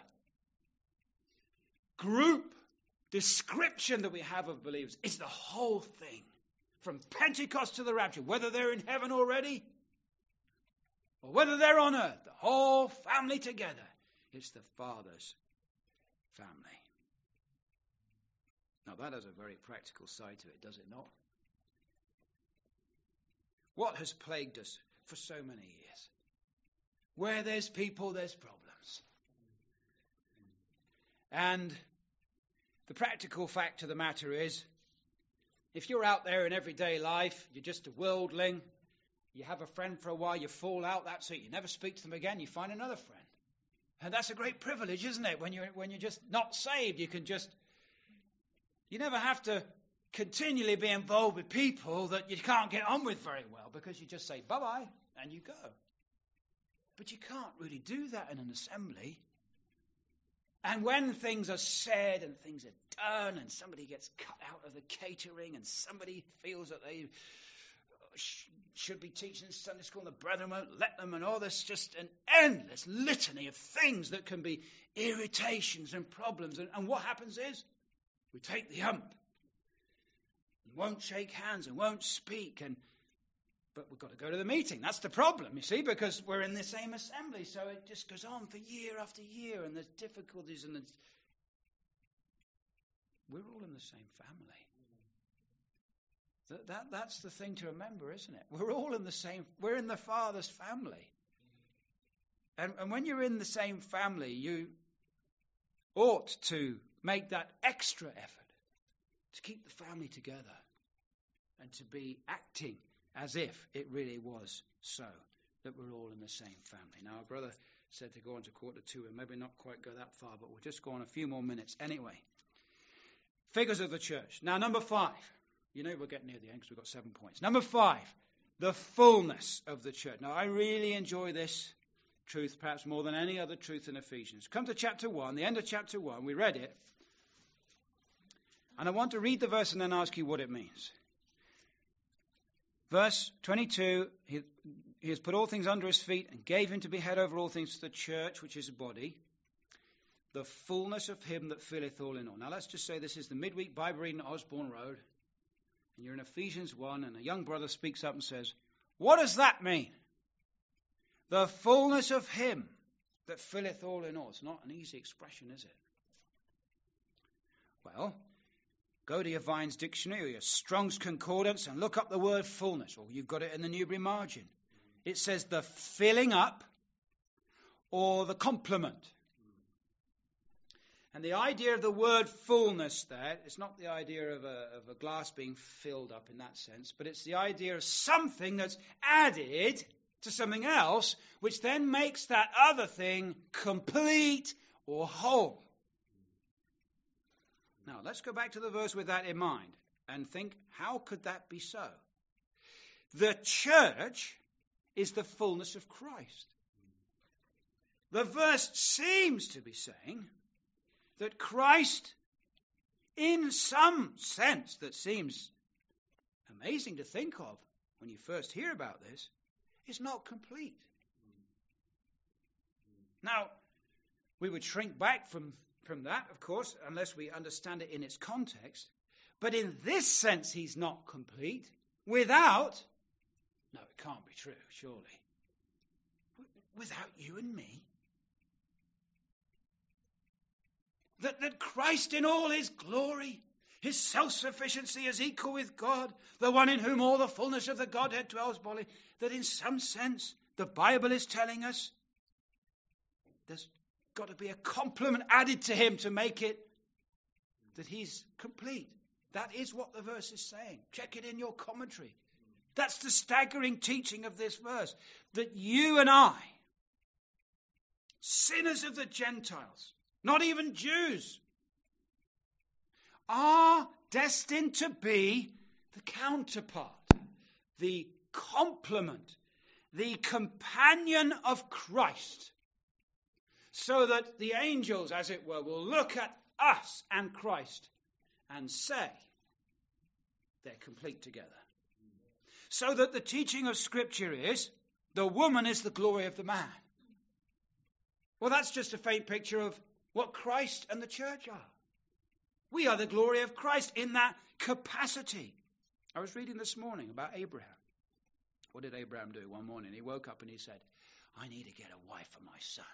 group description that we have of believers is the whole thing. From Pentecost to the rapture, whether they're in heaven already or whether they're on earth, the whole family together. It's the Father's family. Now that has a very practical side to it, does it not? What has plagued us for so many years? Where there's people, there's problems. And the practical fact of the matter is, if you're out there in everyday life, you're just a worldling, you have a friend for a while, you fall out, that's it. You never speak to them again, you find another friend. And that's a great privilege, isn't it? When you're, when you're just not saved, you can just, you never have to continually be involved with people that you can't get on with very well, because you just say bye-bye and you go. But you can't really do that in an assembly. And when things are said and things are done and somebody gets cut out of the catering and somebody feels that they sh- should be teaching Sunday school and the brethren won't let them, and all this, just an endless litany of things that can be irritations and problems. And, and what happens is we take the ump and won't shake hands and won't speak, and but we've got to go to the meeting. That's the problem, you see, because we're in the same assembly. So it just goes on for year after year, and there's difficulties, and there's... we're all in the same family. That, that that's the thing to remember, isn't it? We're all in the same. We're in the Father's family, and and when you're in the same family, you ought to make that extra effort to keep the family together and to be acting as if it really was so, that we're all in the same family. Now, our brother said to go on to quarter two, and maybe not quite go that far, but we'll just go on a few more minutes anyway. Figures of the church. Now, number five. You know we're getting near the end because we've got seven points. Number five, the fullness of the church. Now, I really enjoy this truth, perhaps more than any other truth in Ephesians. Come to chapter one, the end of chapter one. We read it. And I want to read the verse and then ask you what it means. Verse twenty-two, he, he has put all things under his feet and gave him to be head over all things to the church, which is a body, the fullness of him that filleth all in all. Now let's just say this is the midweek Bible reading at Osborne Road. And you're in Ephesians one, and a young brother speaks up and says, what does that mean? The fullness of him that filleth all in all. It's not an easy expression, is it? Well, go to your Vine's dictionary or your Strong's Concordance and look up the word fullness, or you've got it in the Newbury margin. It says the filling up or the complement. And the idea of the word fullness there, it's not the idea of a, of a glass being filled up in that sense, but it's the idea of something that's added to something else, which then makes that other thing complete or whole. Now, let's go back to the verse with that in mind and think, how could that be so? The church is the fullness of Christ. The verse seems to be saying that Christ, in some sense that seems amazing to think of when you first hear about this, is not complete. Now, we would shrink back from, from that, of course, unless we understand it in its context. But in this sense, he's not complete without, no, it can't be true, surely, without you and me. That, that Christ in all his glory, his self-sufficiency is equal with God, the one in whom all the fullness of the Godhead dwells bodily, that in some sense the Bible is telling us there's got to be a complement added to him to make it that he's complete. That is what the verse is saying. Check it in your commentary. That's the staggering teaching of this verse, that you and I, sinners of the Gentiles, not even Jews, are destined to be the counterpart, the complement, the companion of Christ, so that the angels, as it were, will look at us and Christ and say they're complete together. So that the teaching of Scripture is the woman is the glory of the man. Well, that's just a faint picture of what Christ and the church are. We are the glory of Christ in that capacity. I was reading this morning about Abraham. What did Abraham do one morning? He woke up and he said, I need to get a wife for my son.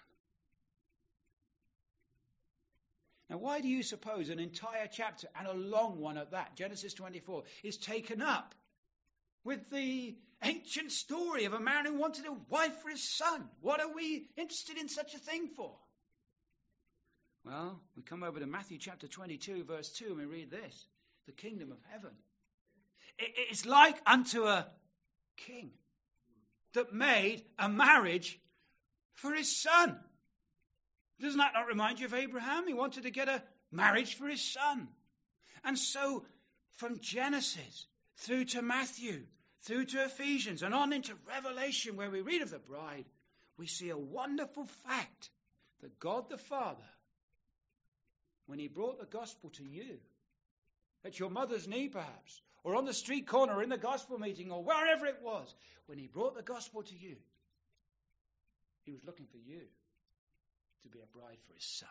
Now, why do you suppose an entire chapter, and a long one at that, Genesis twenty-four, is taken up with the ancient story of a man who wanted a wife for his son? What are we interested in such a thing for? Well, we come over to Matthew chapter twenty-two, verse two, and we read this. The kingdom of heaven. It is like unto a king that made a marriage for his son. Doesn't that not remind you of Abraham? He wanted to get a marriage for his son. And so, from Genesis through to Matthew, through to Ephesians, and on into Revelation, where we read of the bride, we see a wonderful fact that God the Father, when he brought the gospel to you, at your mother's knee perhaps, or on the street corner, or in the gospel meeting, or wherever it was, when he brought the gospel to you, he was looking for you to be a bride for his son.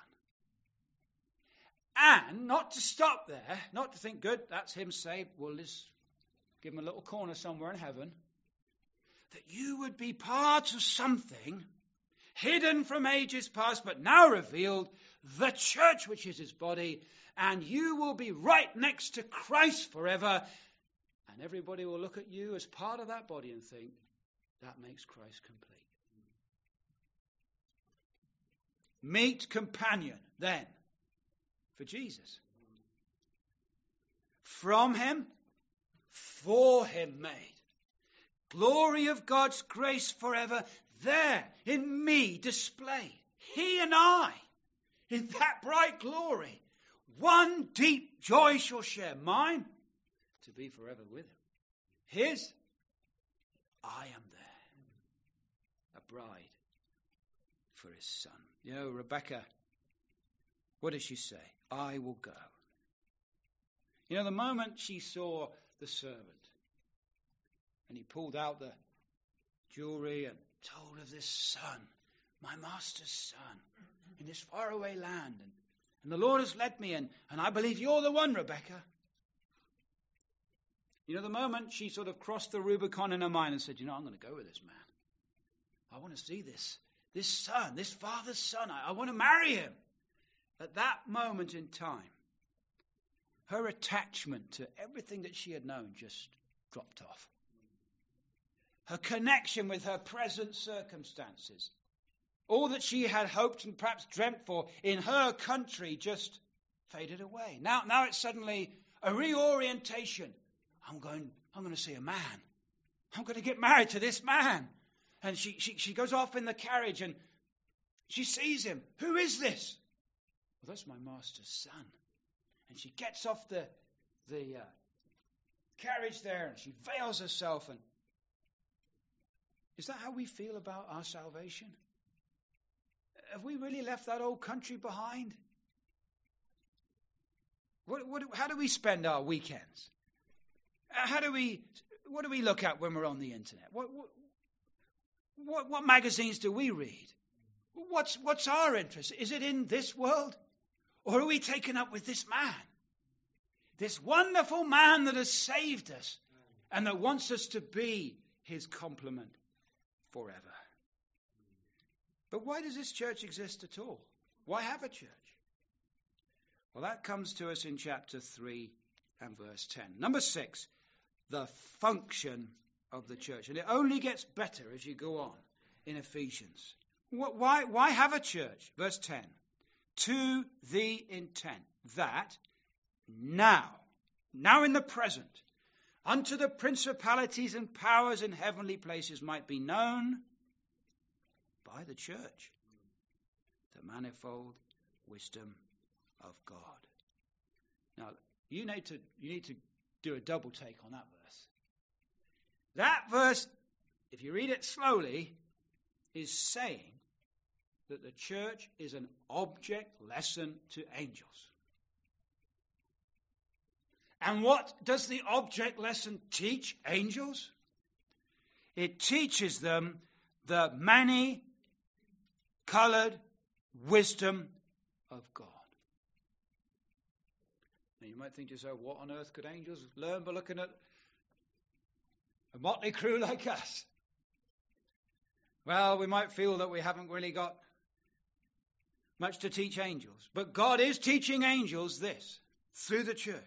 And not to stop there, not to think, good, that's him saved, well, let's give him a little corner somewhere in heaven, that you would be part of something hidden from ages past, but now revealed, the church, which is his body, and you will be right next to Christ forever, and everybody will look at you as part of that body and think, that makes Christ complete. Meet companion, then, for Jesus. From him, for him made. Glory of God's grace forever, there, in me displayed. He and I, in that bright glory, one deep joy shall share. Mine, to be forever with him. His, I am there, a bride for his son. You know, Rebecca, what does she say? I will go. You know, the moment she saw the servant, and he pulled out the jewelry and told of this son, my master's son, in this faraway land, and, and the Lord has led me in, and I believe you're the one, Rebecca. You know, the moment she sort of crossed the Rubicon in her mind and said, you know, I'm going to go with this man. I want to see this, this son, this father's son. I, I want to marry him. At that moment in time, her attachment to everything that she had known just dropped off. Her connection with her present circumstances, all that she had hoped and perhaps dreamt for in her country, just faded away. Now, now it's suddenly a reorientation. I'm going, I'm going to see a man. I'm going to get married to this man. And she, she, she goes off in the carriage and she sees him. Who is this? Well, that's my master's son. And she gets off the, the uh, carriage there and she veils herself. And is that how we feel about our salvation? Have we really left that old country behind? What, what, how do we spend our weekends? How do we? What do we look at when we're on the internet? What, what, what, what magazines do we read? What's, what's our interest? Is it in this world? Or are we taken up with this man? This wonderful man that has saved us and that wants us to be his complement forever. But why does this church exist at all? Why have a church? Well, that comes to us in chapter three and verse ten. Number six, the function of the church. And it only gets better as you go on in Ephesians. Why, why have a church? Verse ten. To the intent that now, now in the present, unto the principalities and powers in heavenly places might be known by the church the manifold wisdom of God. Now, you need to you need to do a double take on that verse. That verse, if you read it slowly, is saying that the church is an object lesson to angels. And what does the object lesson teach angels? It teaches them the many colored wisdom of God. Now you might think to yourself, what on earth could angels learn by looking at a motley crew like us? Well, we might feel that we haven't really got much to teach angels. But God is teaching angels this through the church.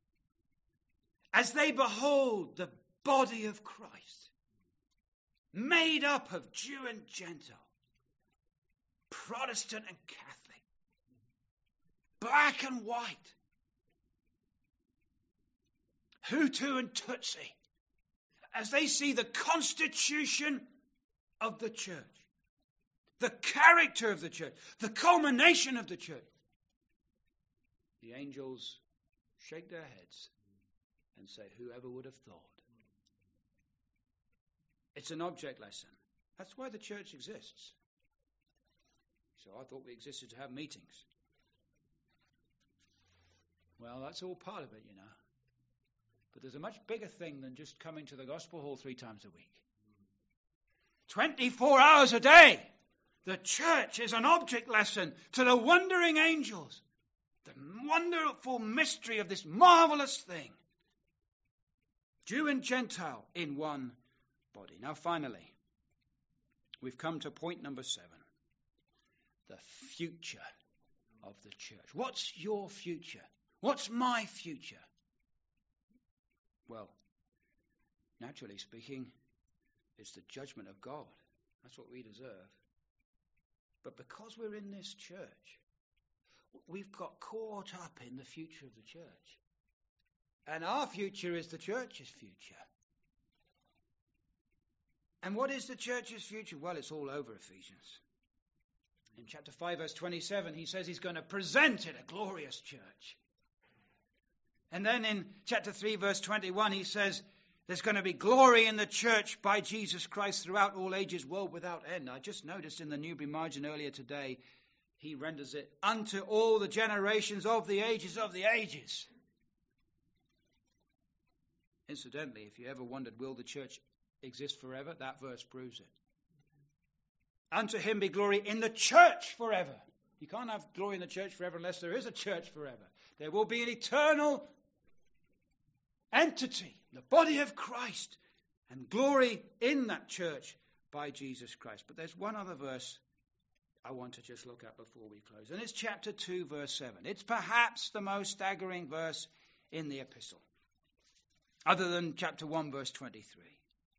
As they behold the body of Christ, made up of Jew and Gentile, Protestant and Catholic, black and white, Hutu and Tutsi, as they see the constitution of the church, the character of the church, the culmination of the church, the angels shake their heads and say, whoever would have thought? It's an object lesson. That's why the church exists. So I thought we existed to have meetings. Well, that's all part of it, you know. But there's a much bigger thing than just coming to the gospel hall three times a week. twenty-four hours a day. The church is an object lesson to the wondering angels. The wonderful mystery of this marvelous thing. Jew and Gentile in one body. Now finally, we've come to point number seven. The future of the church. What's your future? What's my future? Well, naturally speaking, it's the judgment of God. That's what we deserve. But because we're in this church, we've got caught up in the future of the church. And our future is the church's future. And what is the church's future? Well, it's all over Ephesians. In chapter five, verse twenty-seven, he says he's going to present it a glorious church. And then in chapter three, verse twenty-one, he says there's going to be glory in the church by Jesus Christ throughout all ages, world without end. I just noticed in the Newbury Margin earlier today, he renders it unto all the generations of the ages of the ages. Incidentally, if you ever wondered, will the church exist forever? That verse proves it. Unto him be glory in the church forever. You can't have glory in the church forever unless there is a church forever. There will be an eternal entity, the body of Christ, and glory in that church by Jesus Christ. But there's one other verse I want to just look at before we close, and it's chapter two, verse seven. It's perhaps the most staggering verse in the epistle, other than chapter one, verse twenty-three.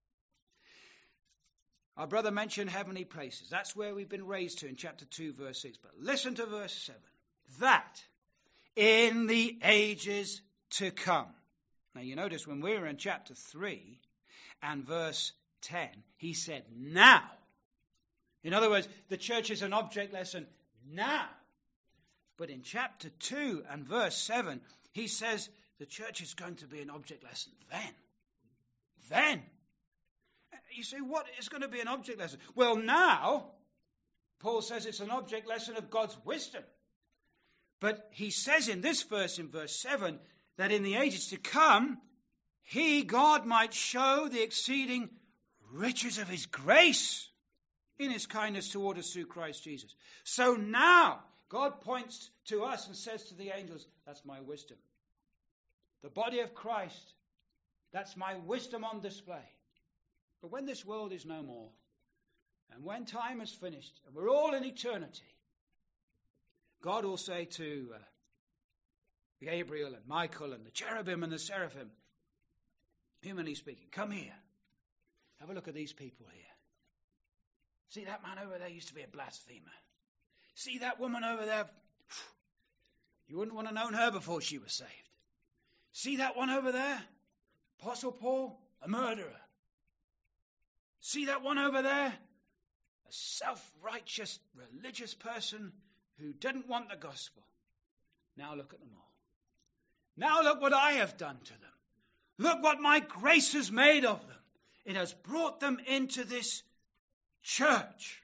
Our brother mentioned heavenly places. That's where we've been raised to in chapter two, verse six. But listen to verse seven. That in the ages to come. Now you notice when we were in chapter three and verse ten, he said now. In other words, the church is an object lesson now. But in chapter two and verse seven, he says the church is going to be an object lesson then. Then. You say, what is going to be an object lesson? Well, now, Paul says it's an object lesson of God's wisdom. But he says in this verse, in verse seven, that in the ages to come, he, God, might show the exceeding riches of his grace in his kindness toward us through Christ Jesus. So now, God points to us and says to the angels, that's my wisdom. The body of Christ, that's my wisdom on display. But when this world is no more, and when time is finished, and we're all in eternity, God will say to uh, Gabriel and Michael and the cherubim and the seraphim, humanly speaking, come here. Have a look at these people here. See that man over there used to be a blasphemer. See that woman over there? You wouldn't want to have known her before she was saved. See that one over there? Apostle Paul, a murderer. See that one over there? A self-righteous religious person who didn't want the gospel. Now look at them all. Now look what I have done to them. Look what my grace has made of them. It has brought them into this church.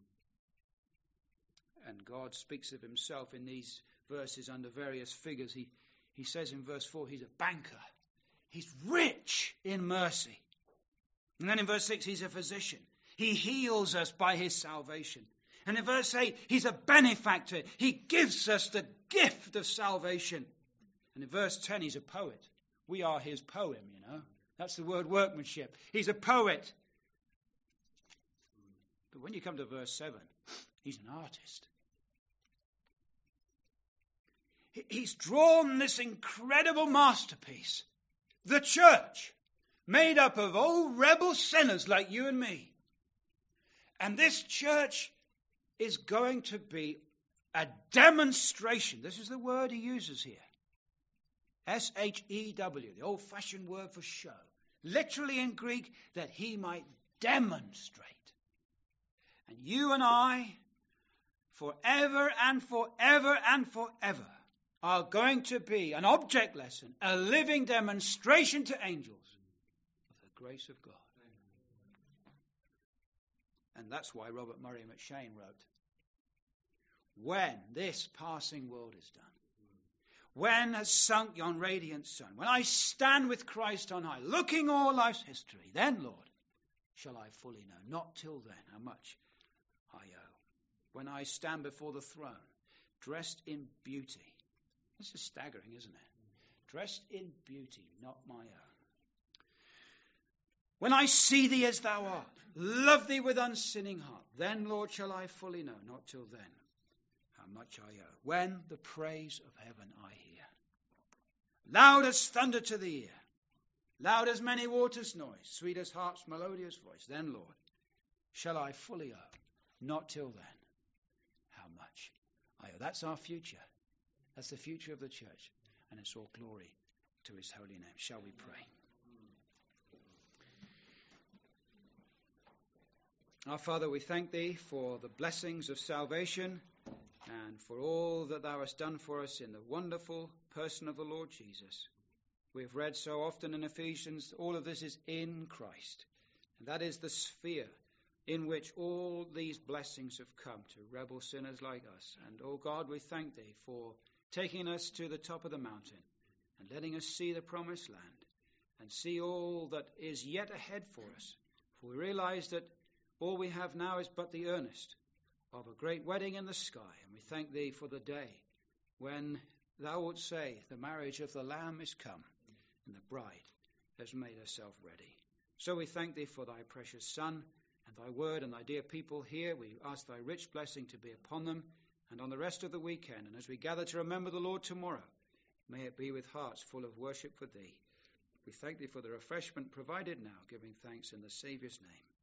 And God speaks of himself in these verses under various figures. He, he says in verse four, he's a banker. He's rich in mercy. And then in verse six, he's a physician. He heals us by his salvation. And in verse eight, he's a benefactor. He gives us the gift of salvation. And in verse ten, he's a poet. We are his poem, you know. That's the word workmanship. He's a poet. But when you come to verse seven, he's an artist. He's drawn this incredible masterpiece, the church, made up of old rebel sinners like you and me. And this church is going to be a demonstration. This is the word he uses here. S H E W, the old-fashioned word for show. Literally in Greek, that he might demonstrate. And you and I, forever and forever and forever, are going to be an object lesson, a living demonstration to angels of the grace of God. And that's why Robert Murray McCheyne wrote, when this passing world is done, when has sunk yon radiant sun, when I stand with Christ on high, looking o'er life's history, then, Lord, shall I fully know, not till then, how much I owe. When I stand before the throne, dressed in beauty. This is staggering, isn't it? Dressed in beauty, not my own. When I see thee as thou art, love thee with unsinning heart, then, Lord, shall I fully know, not till then, how much I owe. When the praise of heaven I hear, loud as thunder to the ear, loud as many waters' noise, sweet as harp's melodious voice, then, Lord, shall I fully owe, not till then, how much I owe. That's our future. That's the future of the church, and it's all glory to his holy name. Shall we pray? Our Father, we thank thee for the blessings of salvation and for all that thou hast done for us in the wonderful person of the Lord Jesus. We have read so often in Ephesians, all of this is in Christ. And that is the sphere in which all these blessings have come to rebel sinners like us. And, oh God, we thank thee for taking us to the top of the mountain and letting us see the promised land and see all that is yet ahead for us. For we realize that all we have now is but the earnest of a great wedding in the sky. And we thank thee for the day when thou wilt say, the marriage of the Lamb is come, and the bride has made herself ready. So we thank thee for thy precious Son and thy word and thy dear people here. We ask thy rich blessing to be upon them and on the rest of the weekend. And as we gather to remember the Lord tomorrow, may it be with hearts full of worship for thee. We thank thee for the refreshment provided now, giving thanks in the Saviour's name.